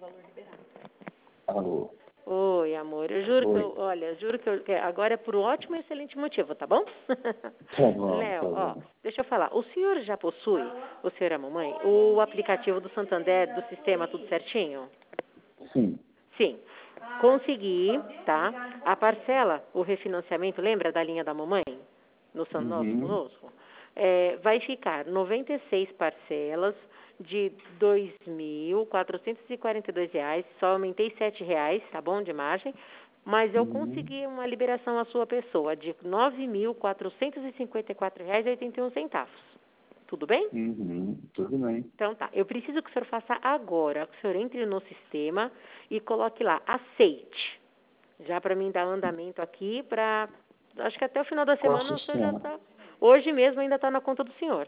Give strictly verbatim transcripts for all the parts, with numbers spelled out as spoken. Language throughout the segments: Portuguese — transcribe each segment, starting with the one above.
Alô. Oi, amor. Eu juro Oi. que eu, olha, juro que, eu, que agora é por um ótimo e excelente motivo, tá bom? Tá bom, Léo, tá ó, bom. deixa eu falar. O senhor já possui, o senhor e a mamãe, o aplicativo do Santander, do sistema, tudo certinho? Sim. Sim. Consegui, tá? A parcela, o refinanciamento, lembra da linha da mamãe? No San Nosso Uhum. conosco? É, vai ficar noventa e seis parcelas de dois mil quatrocentos e quarenta e dois reais, só aumentei sete reais, tá bom, de margem, mas eu Uhum. consegui uma liberação à sua pessoa de nove mil quatrocentos e cinquenta e quatro reais e oitenta e um centavos. Tudo bem? Uhum. Tudo bem. Então tá, eu preciso que o senhor faça agora, que o senhor entre no sistema e coloque lá, aceite. Já para mim dar andamento aqui, para acho que até o final da Qual semana o senhor já sistema? está. Hoje mesmo ainda está na conta do senhor.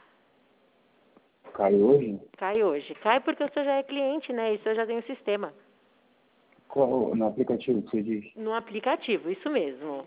Cai hoje? Cai hoje. Cai porque o senhor já é cliente, né? E o senhor já tem o sistema. Qual, no aplicativo que você diz? No aplicativo, isso mesmo.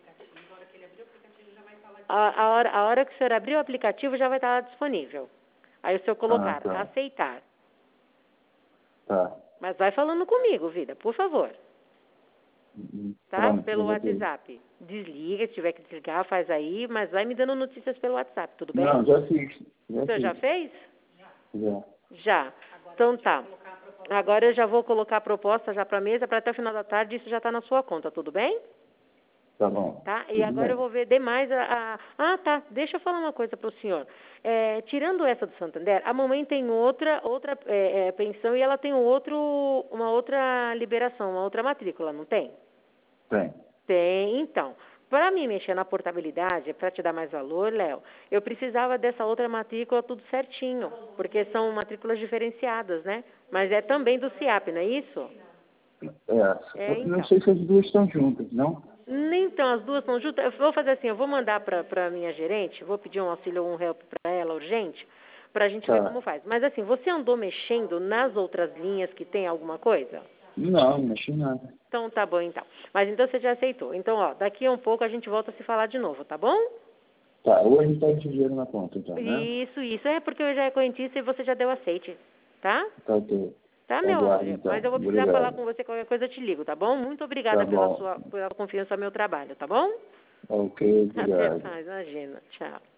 A, a, hora, a hora que o senhor abrir o aplicativo já vai estar lá disponível. Aí o senhor Ah, colocar tá. aceitar. Tá. Mas vai falando comigo, vida, por favor. Uhum. Tá? Pronto, Pelo eu botei. WhatsApp. Desliga, se tiver que desligar, faz aí, mas vai me dando notícias pelo WhatsApp, tudo bem? Não, já fiz. O Já senhor já fiz. fez? Já. Já. Então tá. Agora eu já vou colocar a proposta já para a mesa, para até o final da tarde isso já está na sua conta, tudo bem? Tá bom. Tá? E Tudo agora eu bem. vou ver demais a... a... Ah, tá. Deixa eu falar uma coisa para o senhor. É, tirando essa do Santander, a mamãe tem outra, outra é, é, pensão e ela tem outro, uma outra liberação, uma outra matrícula, não tem? Tem. Tem, então. Para mim mexer na portabilidade, para te dar mais valor, Léo, eu precisava dessa outra matrícula tudo certinho, porque são matrículas diferenciadas, né? Mas é também do CIAP, não é isso? É, É, só que não então. sei se as duas estão juntas, não? Então, as duas estão juntas. Eu vou fazer assim, eu vou mandar para a minha gerente, vou pedir um auxílio, um help para ela, urgente, para a gente ver Tá. como faz. Mas assim, você andou mexendo nas outras linhas que tem alguma coisa? Não, não mexi nada. Então, tá bom, então. Mas então você já aceitou. Então, ó, daqui a um pouco a gente volta a se falar de novo, tá bom? Tá, ou a gente tá esse dinheiro na conta, então, né? Isso, isso. É porque eu já é correntista e você já deu aceite, tá? Tá, ok. Tá, meu Aguardo, amor? então. Mas eu vou precisar falar Obrigado. com você, qualquer coisa eu te ligo, tá bom? Muito Tá obrigada pela bom. sua pela confiança no meu trabalho, tá bom? Ok, Até obrigado. mais, imagina. Tchau.